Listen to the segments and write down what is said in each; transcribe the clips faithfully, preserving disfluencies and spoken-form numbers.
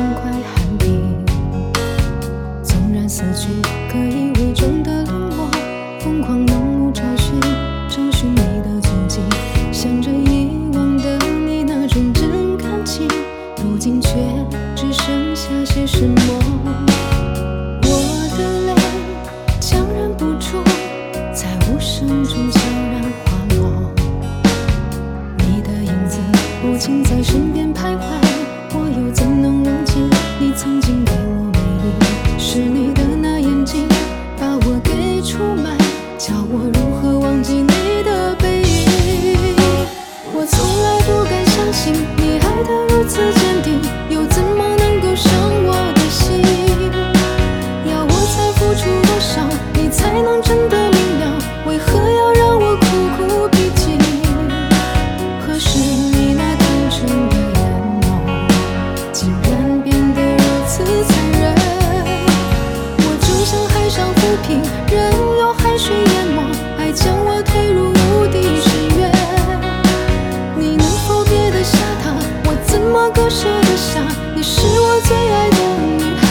快喊停。纵然死去可以伪装的冷漠，疯狂盲目找寻找寻你的踪迹，想着遗忘的你那纯真感情，如今却只剩下些什么。我的泪强忍不住，在无声中悄然滑落。你的影子无情在身边徘徊，我又怎能忘记你曾经给我美丽？是你的那眼睛把我给出卖，叫我如何忘记你的背影？我从来不敢相信你爱得如此坚定，又怎么能够伤我的心？要我再付出多少，你才能真的明了？为何要让我苦苦逼近？何时你那天真的眼眸，竟然变得如此残忍？我就像海上浮萍，任由海水淹没，爱将我推入无底深渊。你能否别得下他？我怎么割舍得下？你是我最爱的女孩。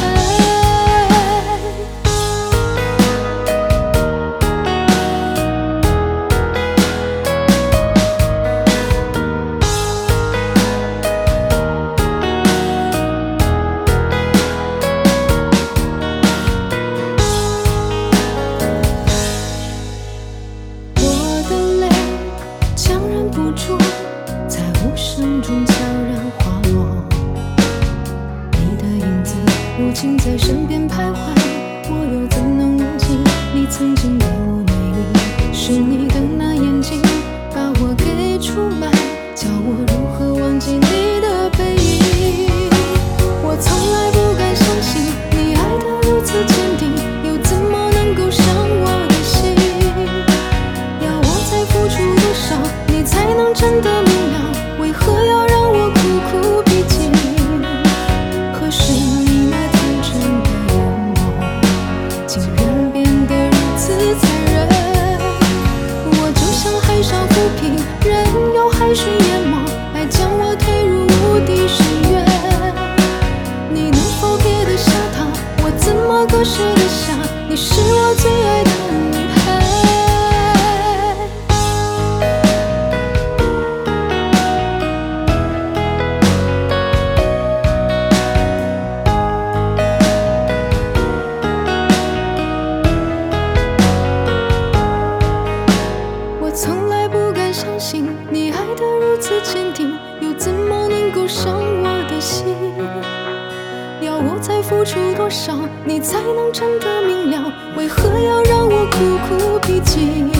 我的泪强忍不住，在无声中悄然滑落。你的影子无情在身边徘徊，我又怎能忘记你曾经给我美丽？是你的那眼睛把我给出卖，叫我如何忘记你的背影？我从来不敢相信你爱得如此坚定，又怎么能够伤我的心？要我再付出多少，你才能真的明了？为何要让我苦苦逼近？何时你那天真的眼眸，竟然变得如此残忍？我就像海上浮萍，任由海水淹没，爱将我推入无底深渊。你能否别得下他？我怎么割舍得下？你是我最爱的女孩。我从来不敢相信你爱得如此坚定，又怎么能够伤我的心？要我再付出多少，你才能真的明了？为何要让我苦苦逼近？